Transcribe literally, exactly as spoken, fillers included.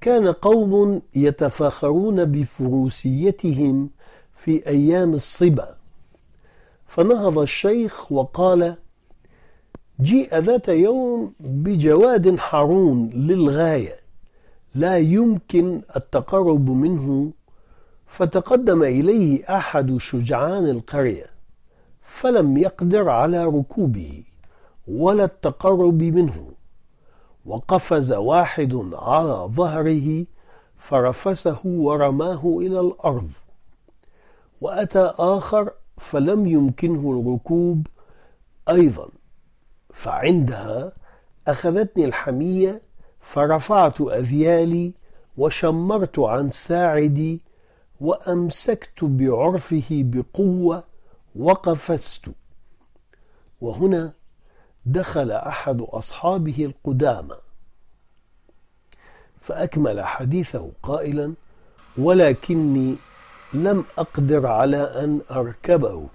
كان قوم يتفاخرون بفروسيتهم في أيام الصبا، فنهض الشيخ وقال: جيء ذات يوم بجواد حارون للغاية لا يمكن التقرب منه، فتقدم إليه أحد شجعان القرية فلم يقدر على ركوبه ولا التقرب منه، وقفز واحد على ظهره فرفسه ورماه إلى الأرض، وأتى آخر فلم يمكنه الركوب أيضا، فعندها أخذتني الحمية فرفعت أذيالي وشمرت عن ساعدي وأمسكت بعرفه بقوة وقفزت. وهنا دخل أحد أصحابه القدامى فأكمل حديثه قائلا: ولكني لم أقدر على أن أركبه.